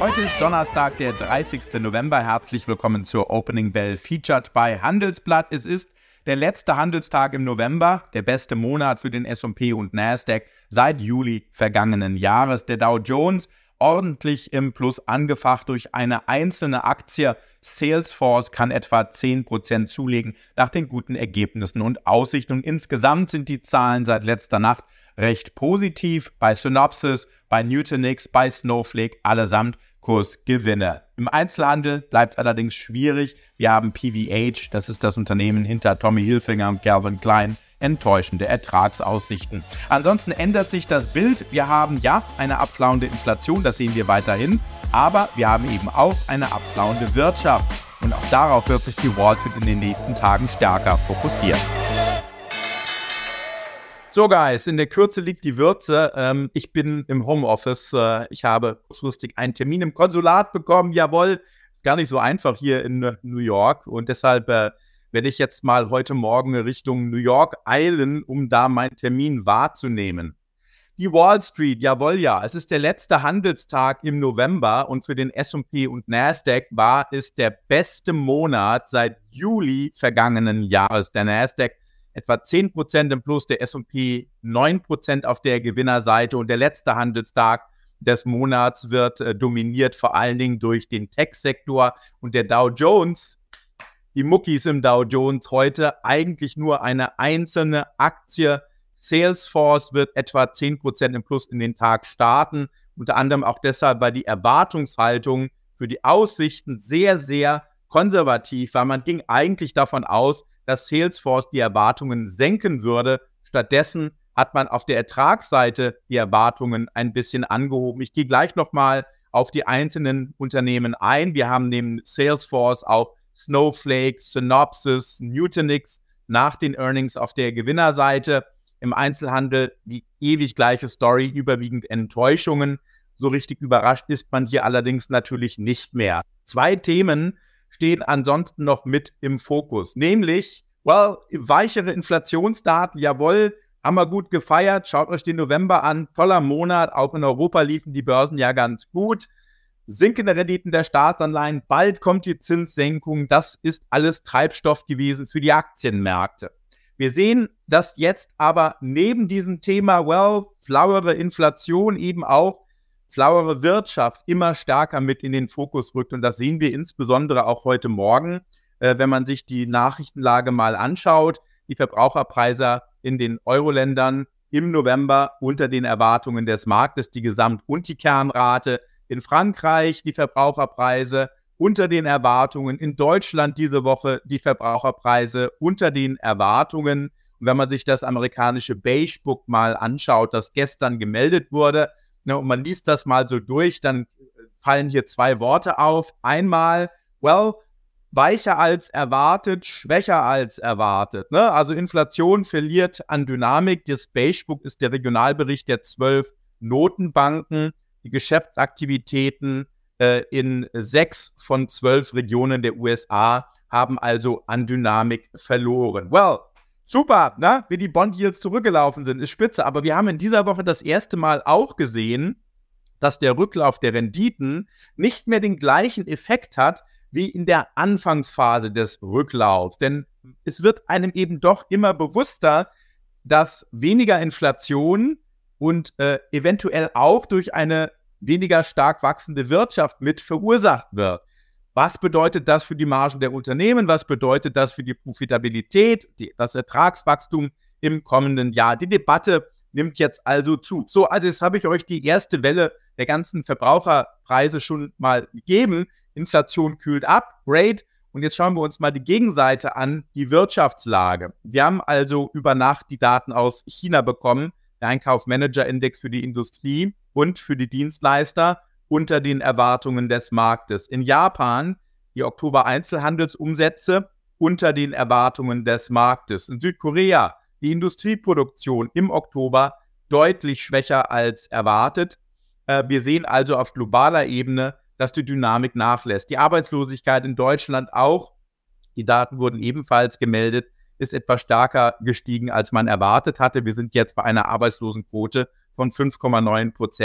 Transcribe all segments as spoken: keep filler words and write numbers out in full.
Heute ist Donnerstag, der dreißigsten November. Herzlich willkommen zur Opening Bell Featured bei Handelsblatt. Es ist der letzte Handelstag im November, der beste Monat für den S und P und Nasdaq seit Juli vergangenen Jahres. Der Dow Jones ordentlich im Plus angefacht durch eine einzelne Aktie. Salesforce kann etwa zehn Prozent zulegen nach den guten Ergebnissen und Aussichten. Und insgesamt sind die Zahlen seit letzter Nacht recht positiv. Bei Synopsys, bei Nutanix, bei Snowflake allesamt Kursgewinne. Im Einzelhandel bleibt es allerdings schwierig. Wir haben P V H, das ist das Unternehmen hinter Tommy Hilfiger und Calvin Klein, enttäuschende Ertragsaussichten. Ansonsten ändert sich das Bild. Wir haben ja eine abflauende Inflation, das sehen wir weiterhin, aber wir haben eben auch eine abflauende Wirtschaft. Und auch darauf wird sich die Wall Street in den nächsten Tagen stärker fokussieren. So Guys, in der Kürze liegt die Würze. Ähm, ich bin im Homeoffice. Äh, ich habe kurzfristig einen Termin im Konsulat bekommen. Jawohl, ist gar nicht so einfach hier in äh, New York. Und deshalb äh, werde ich jetzt mal heute Morgen Richtung New York eilen, um da meinen Termin wahrzunehmen. Die Wall Street, jawohl ja, es ist der letzte Handelstag im November und für den S und P und Nasdaq war es der beste Monat seit Juli vergangenen Jahres. Der Nasdaq etwa zehn Prozent im Plus, der S und P neun Prozent auf der Gewinnerseite und der letzte Handelstag des Monats wird äh, dominiert vor allen Dingen durch den Tech-Sektor und der Dow Jones. Die Muckis im Dow Jones heute eigentlich nur eine einzelne Aktie. Salesforce wird etwa zehn Prozent im Plus in den Tag starten. Unter anderem auch deshalb, weil die Erwartungshaltung für die Aussichten sehr, sehr konservativ war. Man ging eigentlich davon aus, dass Salesforce die Erwartungen senken würde. Stattdessen hat man auf der Ertragsseite die Erwartungen ein bisschen angehoben. Ich gehe gleich nochmal auf die einzelnen Unternehmen ein. Wir haben neben Salesforce auch Snowflake, Synopsys, Nutanix nach den Earnings auf der Gewinnerseite. Im Einzelhandel die ewig gleiche Story, überwiegend Enttäuschungen. So richtig überrascht ist man hier allerdings natürlich nicht mehr. Zwei Themen stehen ansonsten noch mit im Fokus, nämlich, well, weichere Inflationsdaten, jawohl, haben wir gut gefeiert, schaut euch den November an, toller Monat, auch in Europa liefen die Börsen ja ganz gut, sinkende Renditen der Staatsanleihen, bald kommt die Zinssenkung, das ist alles Treibstoff gewesen für die Aktienmärkte. Wir sehen, dass jetzt aber neben diesem Thema, well, flauere Inflation eben auch flauere Wirtschaft immer stärker mit in den Fokus rückt. Und das sehen wir insbesondere auch heute Morgen, äh, wenn man sich die Nachrichtenlage mal anschaut. Die Verbraucherpreise in den Euro-Ländern im November unter den Erwartungen des Marktes, die Gesamt- und die Kernrate. In Frankreich die Verbraucherpreise unter den Erwartungen. In Deutschland diese Woche die Verbraucherpreise unter den Erwartungen. Und wenn man sich das amerikanische Beige Book mal anschaut, das gestern gemeldet wurde, ne, und man liest das mal so durch, dann fallen hier zwei Worte auf. Einmal, well, weicher als erwartet, schwächer als erwartet. Ne? Also Inflation verliert an Dynamik. Das Beige Book ist der Regionalbericht der zwölf Notenbanken. Die Geschäftsaktivitäten äh, in sechs von zwölf Regionen der U S A haben also an Dynamik verloren. Well, super, ne? Wie die Bond-Yields zurückgelaufen sind, ist spitze. Aber wir haben in dieser Woche das erste Mal auch gesehen, dass der Rücklauf der Renditen nicht mehr den gleichen Effekt hat wie in der Anfangsphase des Rücklaufs. Denn es wird einem eben doch immer bewusster, dass weniger Inflation und äh, eventuell auch durch eine weniger stark wachsende Wirtschaft mit verursacht wird. Was bedeutet das für die Margen der Unternehmen? Was bedeutet das für die Profitabilität, die, das Ertragswachstum im kommenden Jahr? Die Debatte nimmt jetzt also zu. So, also jetzt habe ich euch die erste Welle der ganzen Verbraucherpreise schon mal gegeben. Inflation kühlt ab, great. Und jetzt schauen wir uns mal die Gegenseite an, die Wirtschaftslage. Wir haben also über Nacht die Daten aus China bekommen, der Einkaufsmanager-Index für die Industrie und für die Dienstleister unter den Erwartungen des Marktes. In Japan die Oktober-Einzelhandelsumsätze unter den Erwartungen des Marktes. In Südkorea die Industrieproduktion im Oktober deutlich schwächer als erwartet. Äh, wir sehen also auf globaler Ebene, dass die Dynamik nachlässt. Die Arbeitslosigkeit in Deutschland auch, die Daten wurden ebenfalls gemeldet, ist etwas stärker gestiegen, als man erwartet hatte. Wir sind jetzt bei einer Arbeitslosenquote von fünf Komma neun Prozent.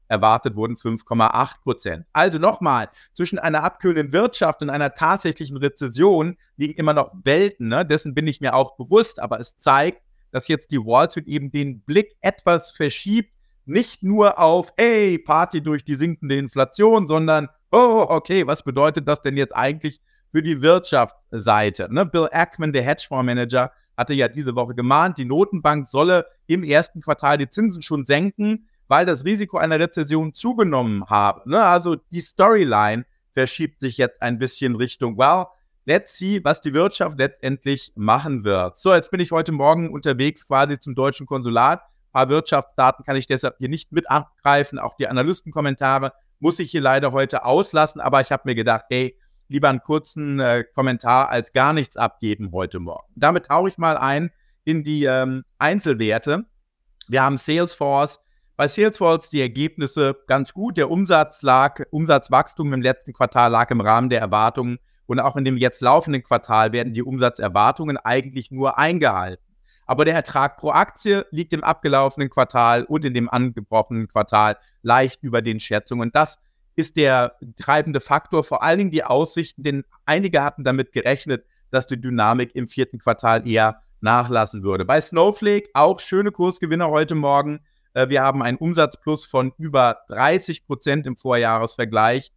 erwartet wurden fünf Komma acht Prozent. Also nochmal, zwischen einer abkühlenden Wirtschaft und einer tatsächlichen Rezession liegen immer noch Welten, ne? Dessen bin ich mir auch bewusst, aber es zeigt, dass jetzt die Wall Street eben den Blick etwas verschiebt, nicht nur auf, hey, Party durch die sinkende Inflation, sondern, oh, okay, was bedeutet das denn jetzt eigentlich für die Wirtschaftsseite? Ne? Bill Ackman, der Hedgefondsmanager, hatte ja diese Woche gemahnt, die Notenbank solle im ersten Quartal die Zinsen schon senken, weil das Risiko einer Rezession zugenommen habe. Ne? Also die Storyline verschiebt sich jetzt ein bisschen Richtung, well, let's see, was die Wirtschaft letztendlich machen wird. So, jetzt bin ich heute Morgen unterwegs quasi zum deutschen Konsulat. Ein paar Wirtschaftsdaten kann ich deshalb hier nicht mit abgreifen. Auch die Analystenkommentare muss ich hier leider heute auslassen. Aber ich habe mir gedacht, hey, lieber einen kurzen äh, Kommentar als gar nichts abgeben heute Morgen. Damit tauche ich mal ein in die ähm, Einzelwerte. Wir haben Salesforce. Bei Salesforce die Ergebnisse ganz gut. Der Umsatz lag, Umsatzwachstum im letzten Quartal lag im Rahmen der Erwartungen. Und auch in dem jetzt laufenden Quartal werden die Umsatzerwartungen eigentlich nur eingehalten. Aber der Ertrag pro Aktie liegt im abgelaufenen Quartal und in dem angebrochenen Quartal leicht über den Schätzungen. Das ist der treibende Faktor, vor allen Dingen die Aussichten, denn einige hatten damit gerechnet, dass die Dynamik im vierten Quartal eher nachlassen würde. Bei Snowflake auch schöne Kursgewinner heute Morgen. Wir haben einen Umsatzplus von über dreißig Prozent im Vorjahresvergleich,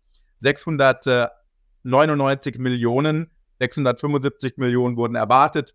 sechshundertneunundneunzig Millionen, sechshundertfünfundsiebzig Millionen wurden erwartet.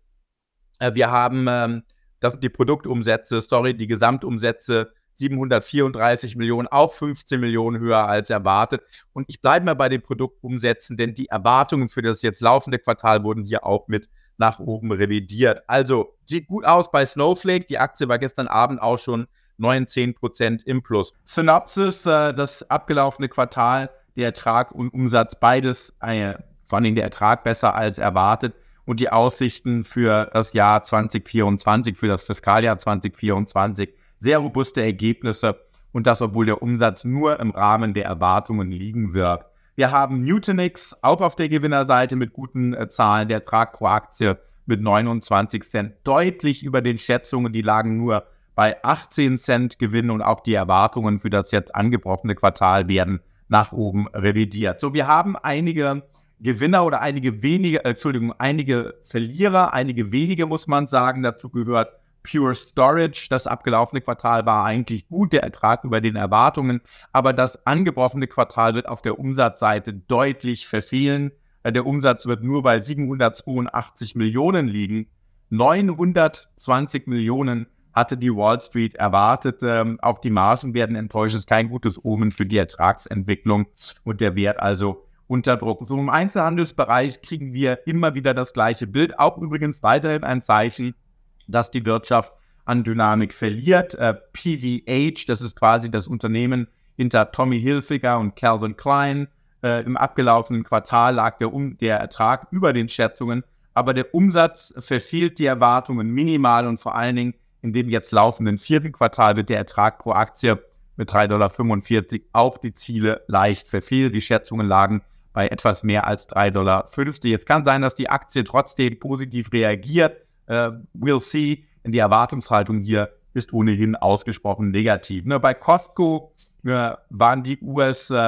Wir haben, ähm, das sind die Produktumsätze, sorry, die Gesamtumsätze, siebenhundertvierunddreißig Millionen, auch fünfzehn Millionen höher als erwartet. Und ich bleibe mal bei den Produktumsätzen, denn die Erwartungen für das jetzt laufende Quartal wurden hier auch mit nach oben revidiert. Also sieht gut aus bei Snowflake. Die Aktie war gestern Abend auch schon neunzehn Prozent im Plus. Synopsys, äh, das abgelaufene Quartal, der Ertrag und Umsatz, beides, äh, vor allem der Ertrag besser als erwartet. Und die Aussichten für das Jahr zwanzig vierundzwanzig, für das Fiskaljahr zwanzig vierundzwanzig, sehr robuste Ergebnisse und das, obwohl der Umsatz nur im Rahmen der Erwartungen liegen wird. Wir haben Nutanix auch auf der Gewinnerseite mit guten äh, Zahlen, der Ertrag pro Aktie mit neunundzwanzig Cent, deutlich über den Schätzungen, die lagen nur bei achtzehn Cent Gewinn und auch die Erwartungen für das jetzt angebrochene Quartal werden nach oben revidiert. So, wir haben einige Gewinner oder einige wenige, äh, Entschuldigung, einige Verlierer, einige wenige muss man sagen. Dazu gehört Pure Storage. Das abgelaufene Quartal war eigentlich gut, der Ertrag über den Erwartungen, aber das angebrochene Quartal wird auf der Umsatzseite deutlich verfehlen. Äh, der Umsatz wird nur bei siebenhundertzweiundachtzig Millionen liegen. neunhundertzwanzig Millionen hatte die Wall Street erwartet. Ähm, auch die Margen werden enttäuscht. Das ist kein gutes Omen für die Ertragsentwicklung und der Wert also unter Druck. So im Einzelhandelsbereich kriegen wir immer wieder das gleiche Bild. Auch übrigens weiterhin ein Zeichen, dass die Wirtschaft an Dynamik verliert. Äh, P V H, das ist quasi das Unternehmen hinter Tommy Hilfiger und Calvin Klein. Äh, Im abgelaufenen Quartal lag der, um, der Ertrag über den Schätzungen, aber der Umsatz verfehlt die Erwartungen minimal und vor allen Dingen in dem jetzt laufenden vierten Quartal wird der Ertrag pro Aktie mit drei Komma fünfundvierzig Dollar auch die Ziele leicht verfehlt. Die Schätzungen lagen bei etwas mehr als drei Komma fünfzig Dollar. Jetzt kann sein, dass die Aktie trotzdem positiv reagiert. Uh, we'll see. Denn die Erwartungshaltung hier ist ohnehin ausgesprochen negativ. Ne, bei Costco äh, waren die U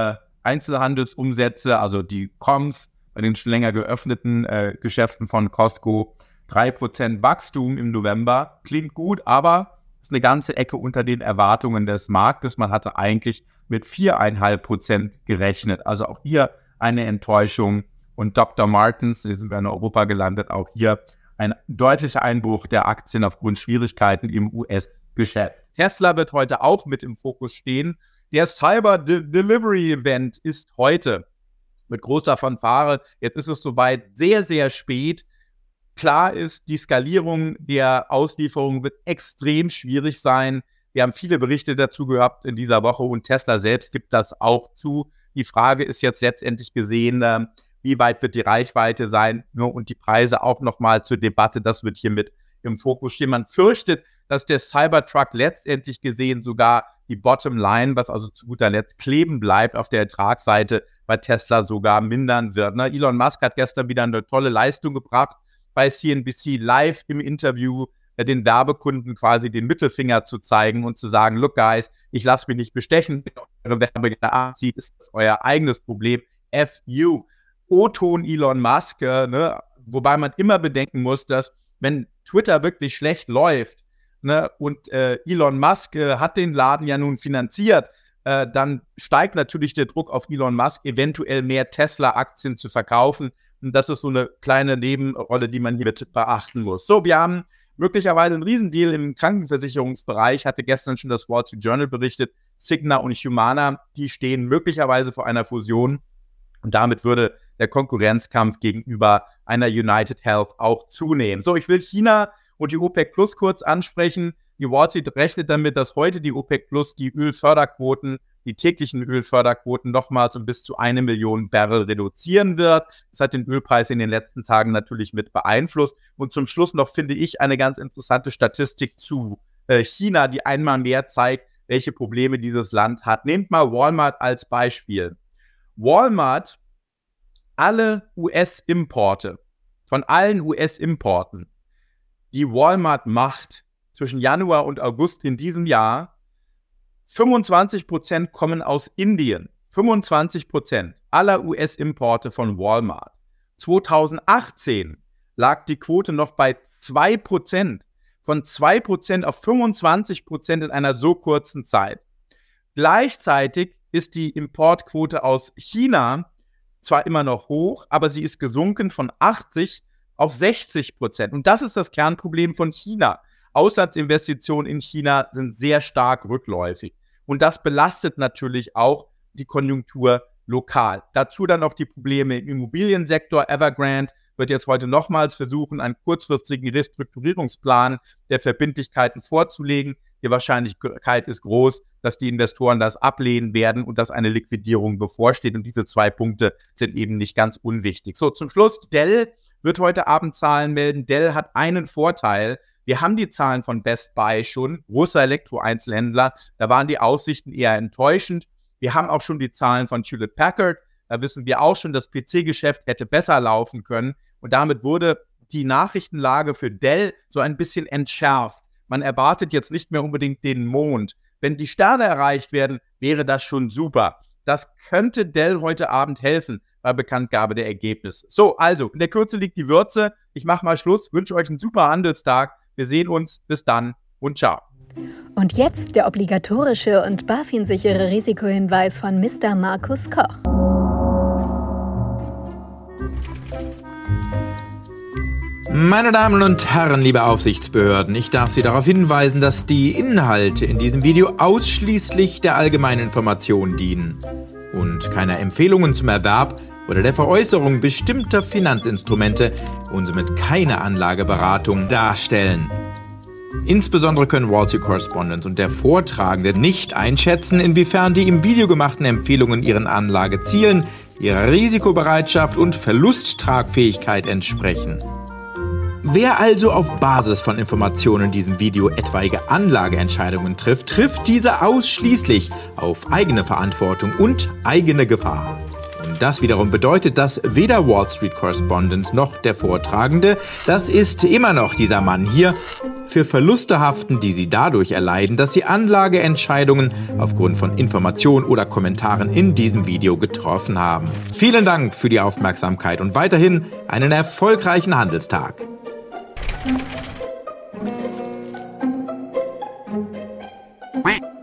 S-Einzelhandelsumsätze, also die Coms, bei den schon länger geöffneten äh, Geschäften von Costco, drei Prozent Wachstum im November. Klingt gut, aber ist eine ganze Ecke unter den Erwartungen des Marktes. Man hatte eigentlich mit vier Komma fünf Prozent gerechnet. Also auch hier eine Enttäuschung. Und Doktor Martens, hier sind wir in Europa gelandet, auch hier ein deutlicher Einbruch der Aktien aufgrund Schwierigkeiten im U S-Geschäft. Tesla wird heute auch mit im Fokus stehen. Der Cyber De- Delivery Event ist heute mit großer Fanfare. Jetzt ist es soweit, sehr, sehr spät. Klar ist, die Skalierung der Auslieferung wird extrem schwierig sein. Wir haben viele Berichte dazu gehabt in dieser Woche und Tesla selbst gibt das auch zu. Die Frage ist jetzt letztendlich gesehen, äh, wie weit wird die Reichweite sein, ne, und die Preise auch nochmal zur Debatte. Das wird hier mit im Fokus stehen. Man fürchtet, dass der Cybertruck letztendlich gesehen sogar die Bottomline, was also zu guter Letzt kleben bleibt, auf der Ertragsseite bei Tesla sogar mindern wird. Ne? Elon Musk hat gestern wieder eine tolle Leistung gebracht, bei C N B C live im Interview äh, den Werbekunden quasi den Mittelfinger zu zeigen und zu sagen, look guys, ich lasse mich nicht bestechen, Werbegelder abzieht, ist das euer eigenes Problem. F U. O-Ton Elon Musk, äh, ne? Wobei man immer bedenken muss, dass wenn Twitter wirklich schlecht läuft, ne, und äh, Elon Musk äh, hat den Laden ja nun finanziert, äh, dann steigt natürlich der Druck auf Elon Musk, eventuell mehr Tesla-Aktien zu verkaufen. Und das ist so eine kleine Nebenrolle, die man hier mit beachten muss. So, wir haben möglicherweise einen Riesendeal im Krankenversicherungsbereich, hatte gestern schon das Wall Street Journal berichtet. Cigna und Humana, die stehen möglicherweise vor einer Fusion. Und damit würde der Konkurrenzkampf gegenüber einer United Health auch zunehmen. So, ich will China und die OPEC Plus kurz ansprechen. Die Wall Street rechnet damit, dass heute die OPEC Plus die Ölförderquoten, die täglichen Ölförderquoten nochmals um bis zu eine Million Barrel reduzieren wird. Das hat den Ölpreis in den letzten Tagen natürlich mit beeinflusst. Und zum Schluss noch finde ich eine ganz interessante Statistik zu äh, China, die einmal mehr zeigt, welche Probleme dieses Land hat. Nehmt mal Walmart als Beispiel. Walmart, alle U S-Importe, von allen U S-Importen, die Walmart macht zwischen Januar und August in diesem Jahr, fünfundzwanzig Prozent kommen aus Indien. fünfundzwanzig Prozent aller U S-Importe von Walmart. zweitausendachtzehn lag die Quote noch bei zwei Prozent. Von zwei Prozent auf fünfundzwanzig Prozent in einer so kurzen Zeit. Gleichzeitig ist die Importquote aus China zwar immer noch hoch, aber sie ist gesunken von achtzig auf sechzig Prozent. Und das ist das Kernproblem von China. Auslandsinvestitionen in China sind sehr stark rückläufig. Und das belastet natürlich auch die Konjunktur lokal. Dazu dann noch die Probleme im Immobiliensektor. Evergrande wird jetzt heute nochmals versuchen, einen kurzfristigen Restrukturierungsplan der Verbindlichkeiten vorzulegen. Die Wahrscheinlichkeit ist groß, dass die Investoren das ablehnen werden und dass eine Liquidierung bevorsteht. Und diese zwei Punkte sind eben nicht ganz unwichtig. So, zum Schluss, Dell wird heute Abend Zahlen melden. Dell hat einen Vorteil. Wir haben die Zahlen von Best Buy schon, großer Elektro-Einzelhändler. Da waren die Aussichten eher enttäuschend. Wir haben auch schon die Zahlen von Hewlett Packard. Da wissen wir auch schon, das P C-Geschäft hätte besser laufen können. Und damit wurde die Nachrichtenlage für Dell so ein bisschen entschärft. Man erwartet jetzt nicht mehr unbedingt den Mond. Wenn die Sterne erreicht werden, wäre das schon super. Das könnte Dell heute Abend helfen bei Bekanntgabe der Ergebnisse. So, also, in der Kürze liegt die Würze. Ich mache mal Schluss, wünsche euch einen super Handelstag. Wir sehen uns. Bis dann und ciao. Und jetzt der obligatorische und BaFin-sichere Risikohinweis von Mister Markus Koch. Meine Damen und Herren, liebe Aufsichtsbehörden, ich darf Sie darauf hinweisen, dass die Inhalte in diesem Video ausschließlich der allgemeinen Information dienen und keine Empfehlungen zum Erwerb oder der Veräußerung bestimmter Finanzinstrumente und somit keine Anlageberatung darstellen. Insbesondere können Wall Street Correspondent und der Vortragende nicht einschätzen, inwiefern die im Video gemachten Empfehlungen ihren Anlagezielen, ihrer Risikobereitschaft und Verlusttragfähigkeit entsprechen. Wer also auf Basis von Informationen in diesem Video etwaige Anlageentscheidungen trifft, trifft diese ausschließlich auf eigene Verantwortung und eigene Gefahr. Und das wiederum bedeutet, dass weder Wall Street Correspondent noch der Vortragende, das ist immer noch dieser Mann hier, für Verluste haften, die sie dadurch erleiden, dass sie Anlageentscheidungen aufgrund von Informationen oder Kommentaren in diesem Video getroffen haben. Vielen Dank für die Aufmerksamkeit und weiterhin einen erfolgreichen Handelstag. Quack.